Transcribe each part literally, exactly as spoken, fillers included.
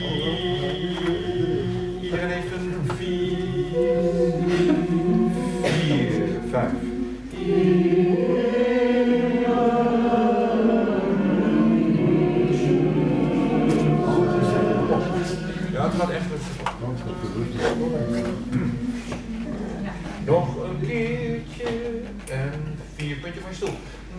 Iedereen heeft een vier, vier, vijf. Ja, het gaat echt rustig. Nog een keertje en vier puntje van je stoel.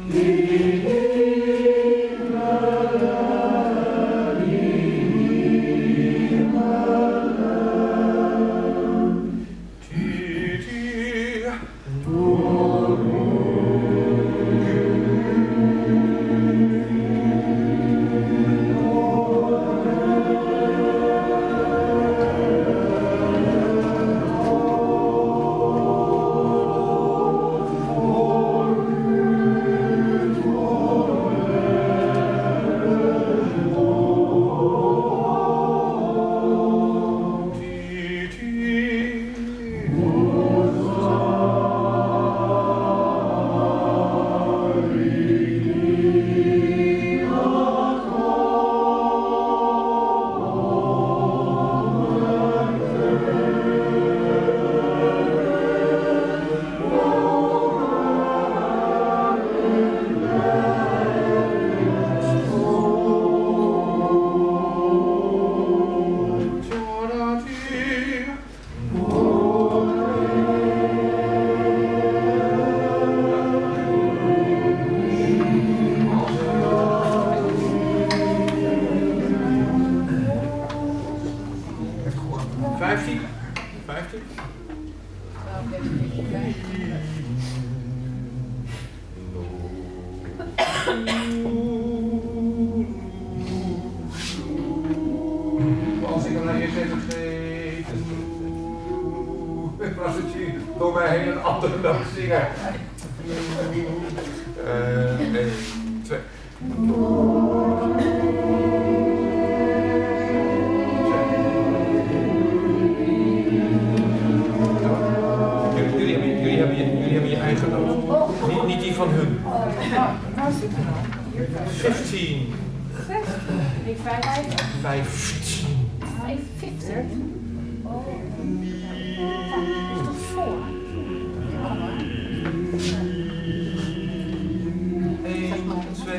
Als ik hem nou eerst even geef, dan zit je door mij heen een andere noot zingen. Uh, één, twee. Jullie hebben, jullie, hebben je, jullie hebben je eigen noot. Niet, niet die van hun. Waar zit er dan? vijftien. Nee, vijftien. vijftien. vijftien? Oh. Is dat voor? één, twee.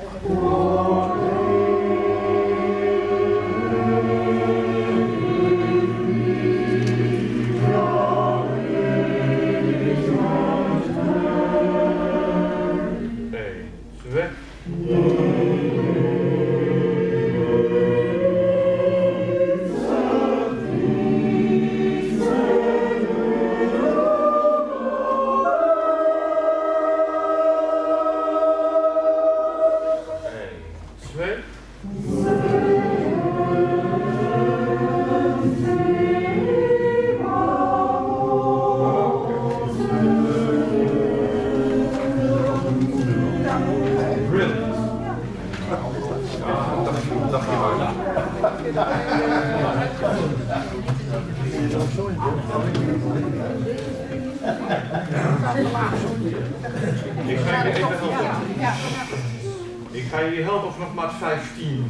Ik ga je even helpen. Ik ga je helpen vanaf maat vijftien.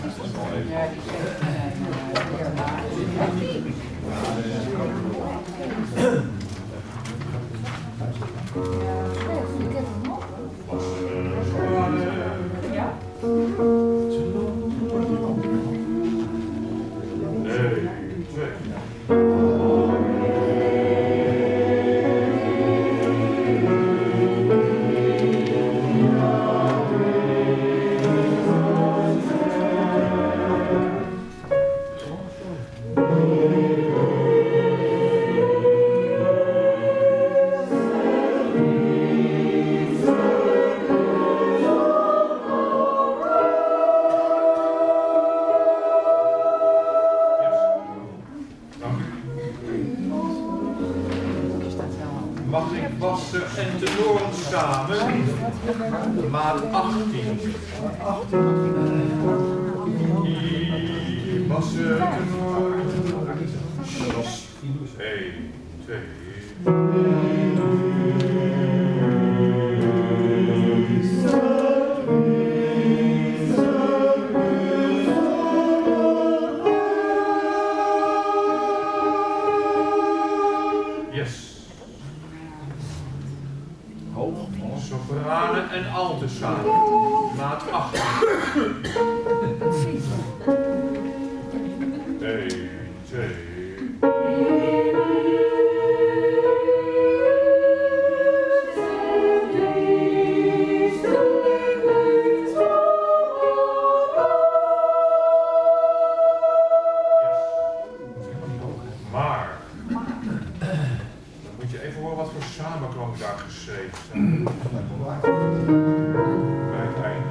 Ja? Mag ik bassen en tenoren samen? Maat achttien. Bassen, tenoren. één, twee. samen. Maat acht. één, twee. Samenklank daar geschreven staan. Bij het einde.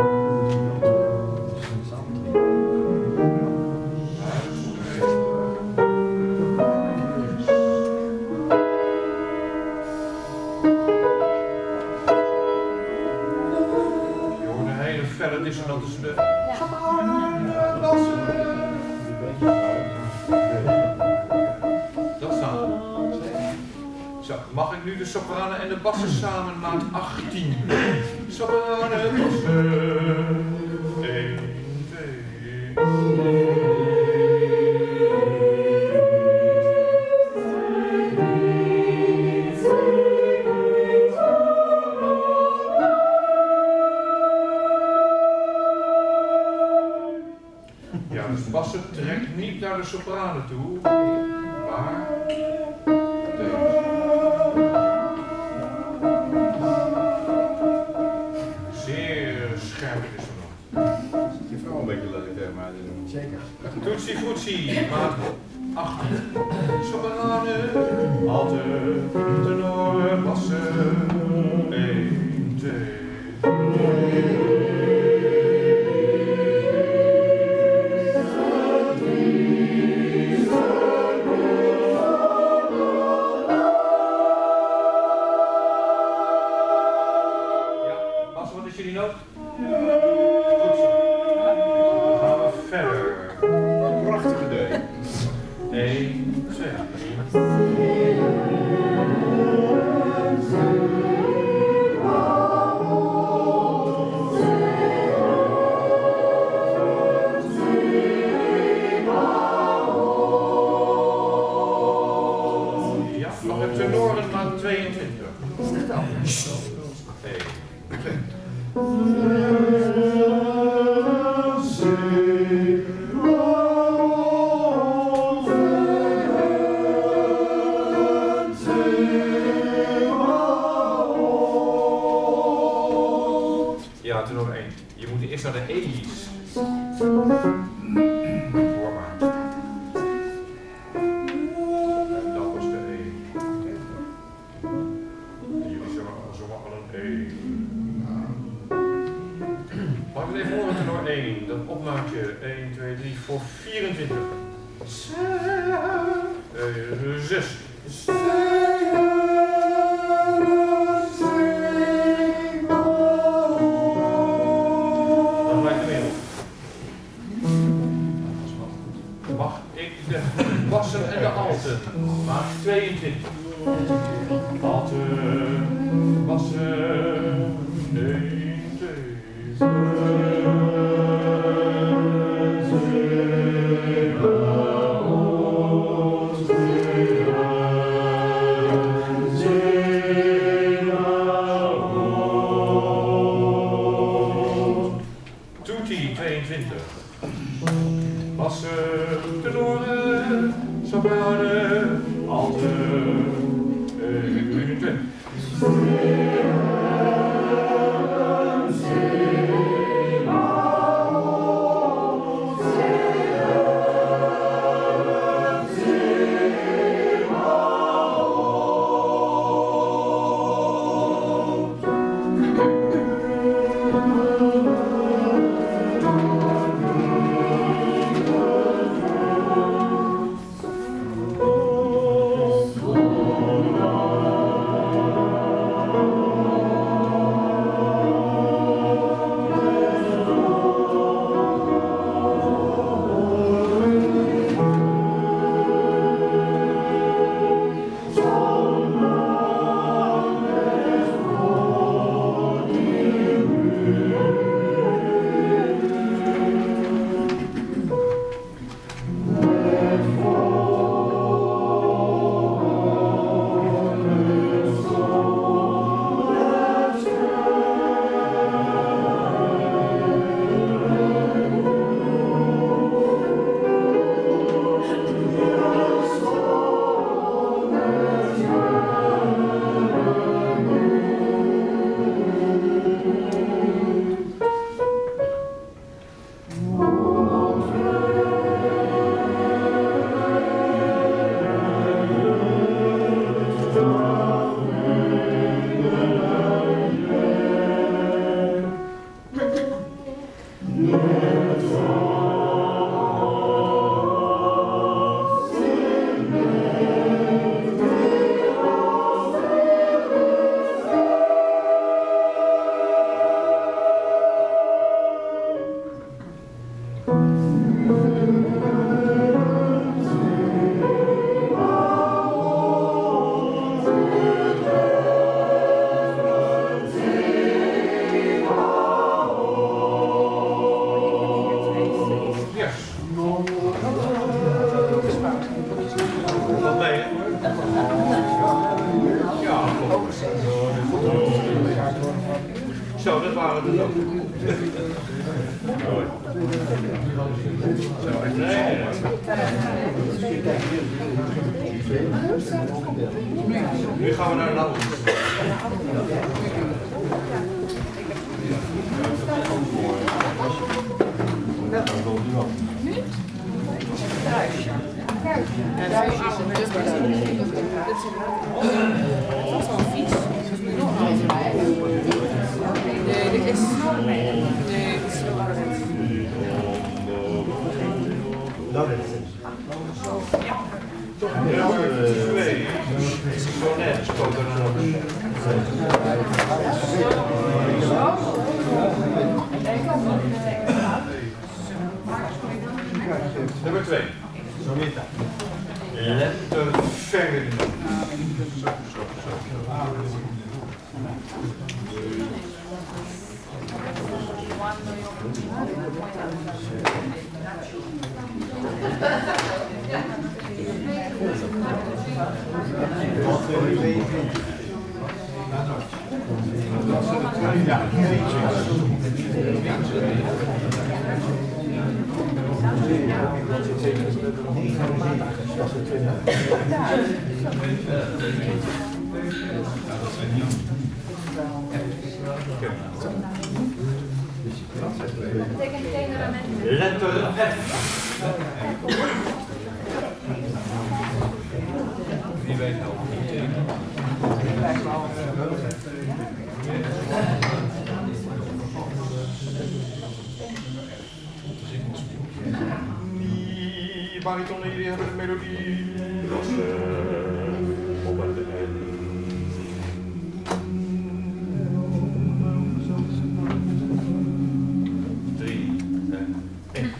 Je hoort een hele felle dissonant tussen de... Dat staat. Zo, mag ik nu de sopranen en de bassen samen, maat achttien. Sopranen, bassen. één, twee. Ja, dus de bassen trekt niet naar de sopranen toe, maar deze. Scherp is er nog. Die vrouw een beetje lelijk tegen mij te doen. Zeker. Toetsie voetsie, maat acht. Sopranen, alte, tenor, bassen. één, twee. Oh Wat ben je? Ja, klopt. Zo, dat waren de ook. Nee, nee, nee. Nu gaan we naar de lappen. Kruisje. Kruisje is een dubbel. Dat is al een fiets. Dat is nu nog een bij. Nee, dit is... Nee, dit is zo hard. Dat is het. Nummer twee. Zo net, spoot er een Nummer twee. Sonita. Lentevenger. Letter F. Wie weet het ook niet. Die baritonnen, jullie hebben de melodie. Dat is uh, op het N. Drie en één.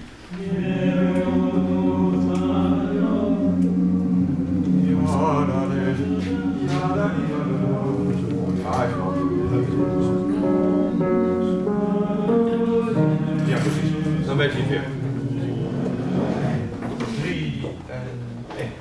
Ja, dat is. Ja, dat is. Ja, precies. Dan weet je het weer. Drie en één.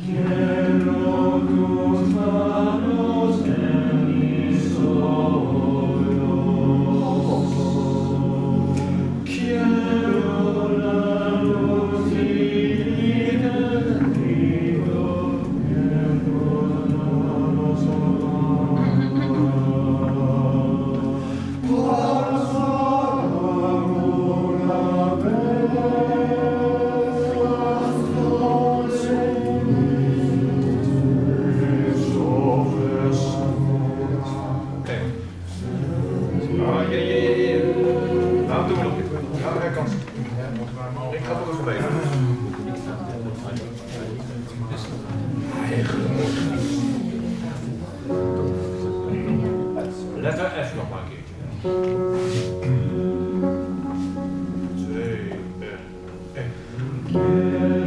Letter F nog maar een keertje. Twee en één.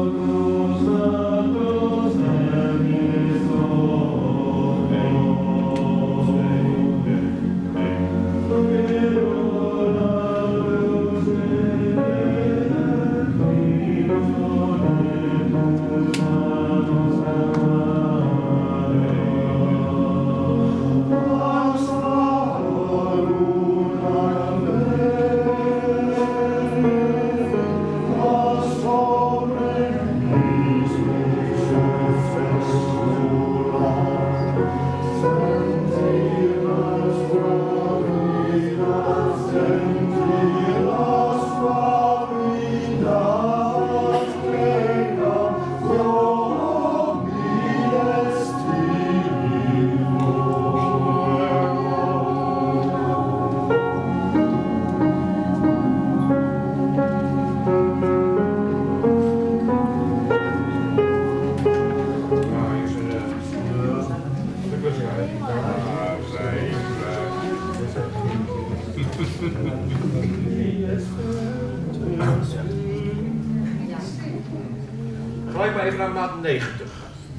Gelijk maar even naar maat negentig.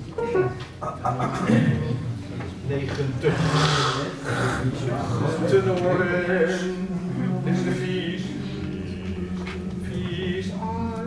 negentig. Tenor. Dit is de vies. Vies.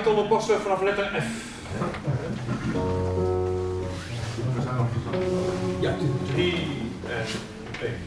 vijftonnen passen vanaf letter F. Ja, drie en één.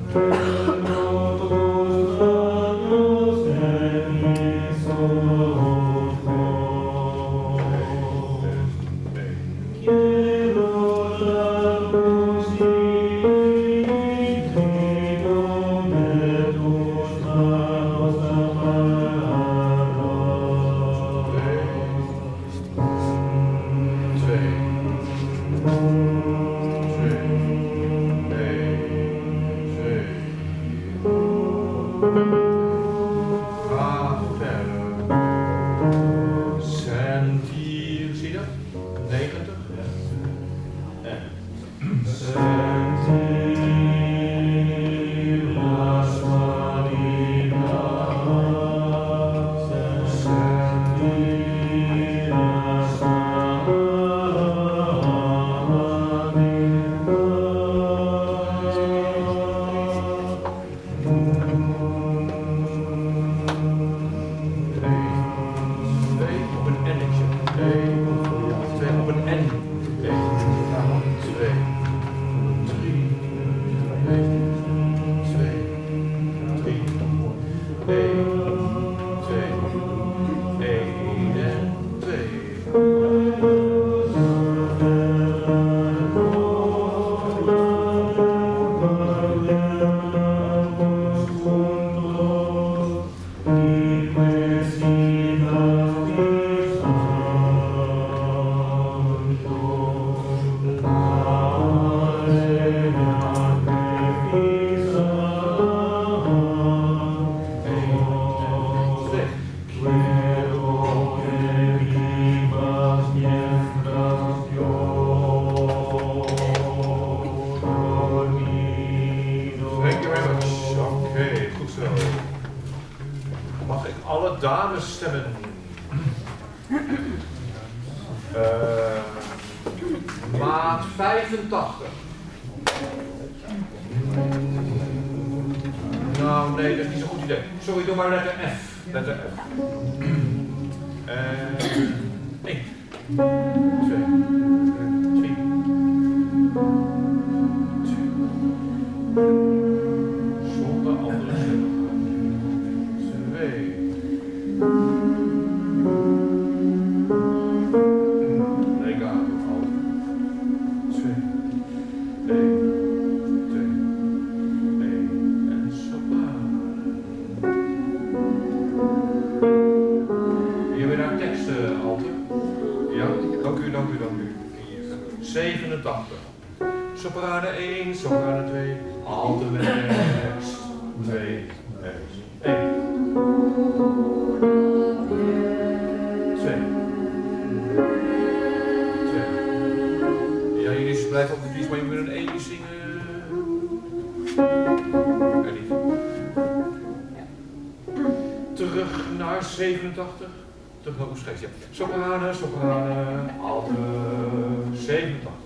zevenentachtig, de hoogschijf, ja. Soprane, soprane, alte, zevenentachtig.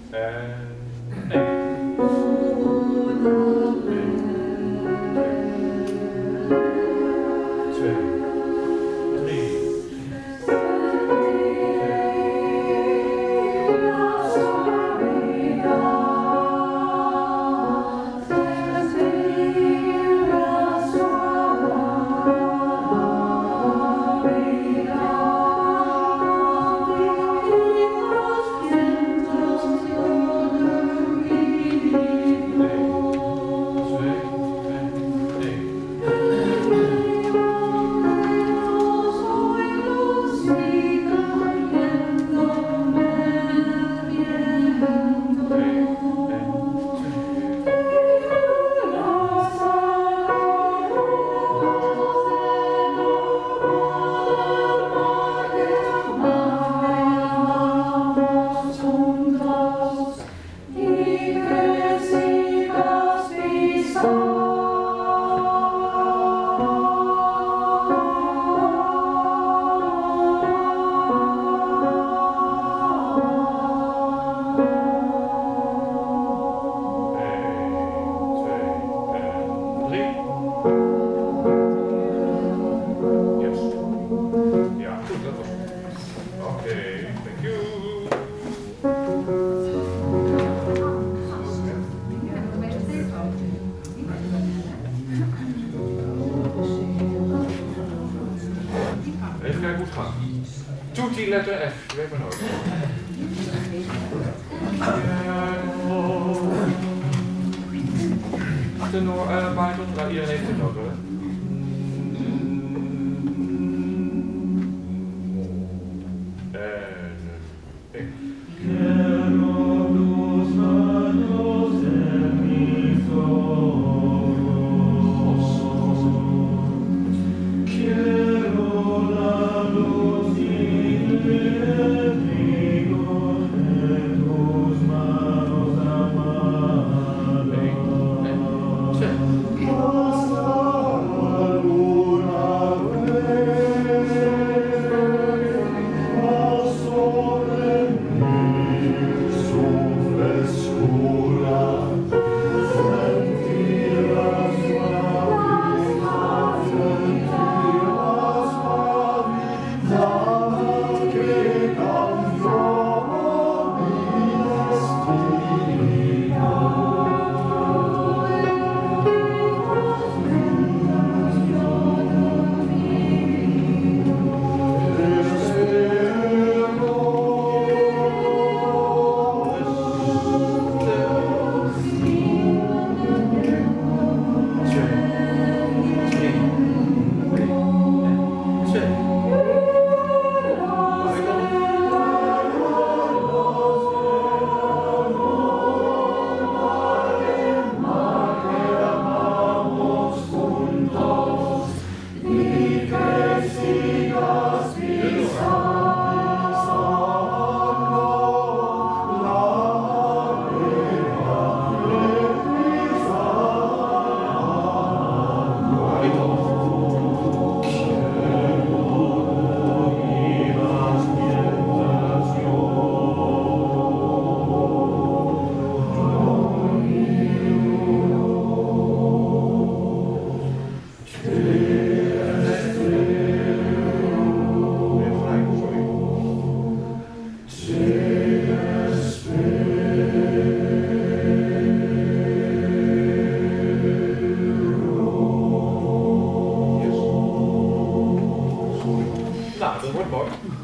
En één. Twee. Drie. Thank you. die letter F, je weet maar nooit. Tenor, uh, bariton, nou iedereen heeft het ook wel. En uh,